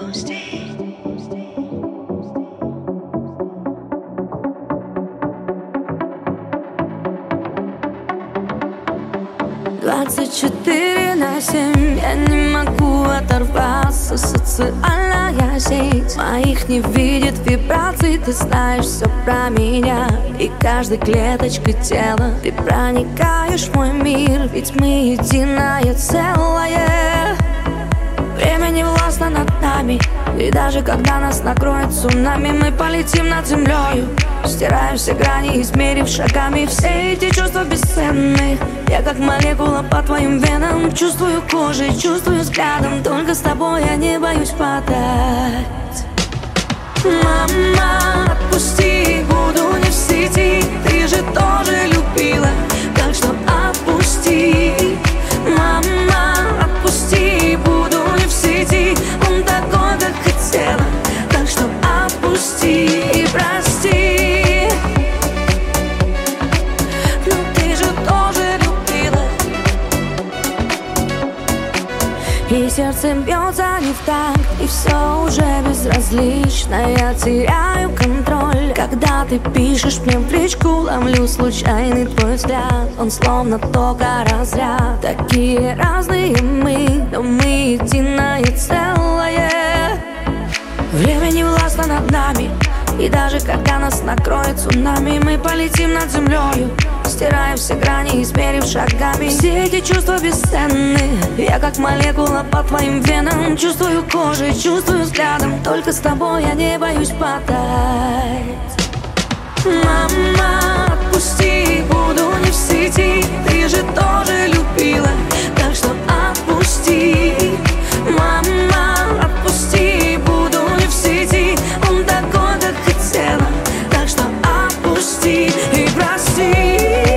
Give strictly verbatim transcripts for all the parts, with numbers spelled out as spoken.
Двадцать четыре на семь, я не могу оторваться. Социальная сеть моих не видит вибраций. Ты знаешь все про меня, и каждой клеточкой тела ты проникаешь в мой мир, ведь мы единое целое. Время не властно над нами, и даже когда нас накроет цунами, мы полетим над землею, стираем все грани, измерив шагами. Все эти чувства бесценны. Я как молекула по твоим венам, чувствую кожей, чувствую взглядом. Только с тобой я не боюсь падать. Мама, отпусти, буду не в сети. Ты же тоже любила, так что отпусти. Мама, отпусти, буду не в сети. Он такой, как хотела, так что отпусти и прости. Но ты же тоже любила. И сердце бьется не в такт, и все уже безразлично. Я теряю контроль, когда ты пишешь мне в личку. Ловлю случайный твой взгляд, он словно тока разряд. Такие разные мы, но мы единое целое. Время не властно над нами, и даже когда нас накроет цунами, мы полетим над землею, стираем все грани, измерив шагами. Все эти чувства бесценны. Я как молекула по твоим венам, чувствую кожей, чувствую взглядом. Только с тобой я не боюсь падать. Мама, отпусти, буду не в сети. Ты же тоже любила, так что отпусти. Мама, отпусти, буду не в сети. Он такой, как хотела, так что отпусти и прости.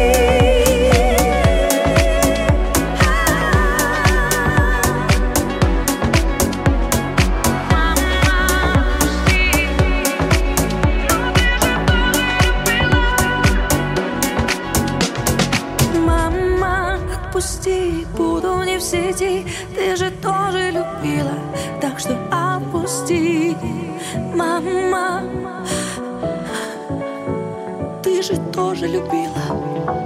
Отпусти, буду не в сети. Ты же тоже любила, так что отпусти. Мама, ты же тоже любила.